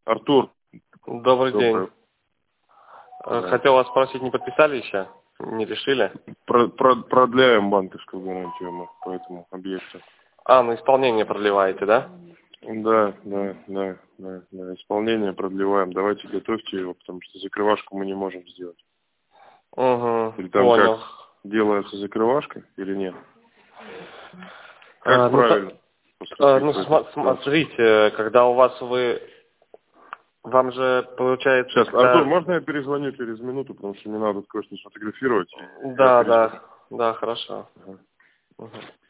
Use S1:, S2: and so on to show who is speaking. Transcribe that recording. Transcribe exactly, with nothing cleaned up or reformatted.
S1: Артур.
S2: Добрый
S1: Добрый.
S2: день.
S1: Да.
S2: Хотел вас спросить, не подписали еще? Не решили?
S1: Про- про- продляем банковскую гарантию мы по этому объекту.
S2: А, на исполнение продлеваете, да?
S1: Да, да, да, да, да. Исполнение продлеваем. Давайте готовьте его, потому что закрывашку мы не можем сделать.
S2: Угу,
S1: Или там
S2: понял.
S1: как? Делается закрывашка или нет? Как
S2: А, ну,
S1: правильно
S2: та- а,
S1: поступить
S2: ну
S1: в этой
S2: сма-
S1: ситуации?
S2: смотрите, когда у вас вы... Вам же получается,
S1: Сейчас,
S2: когда...
S1: Артур, можно я перезвоню через минуту, потому что мне надо кое-что сфотографировать. и Я
S2: Да,
S1: перезвоню.
S2: да, да, хорошо.
S1: Ага.
S2: Мгм.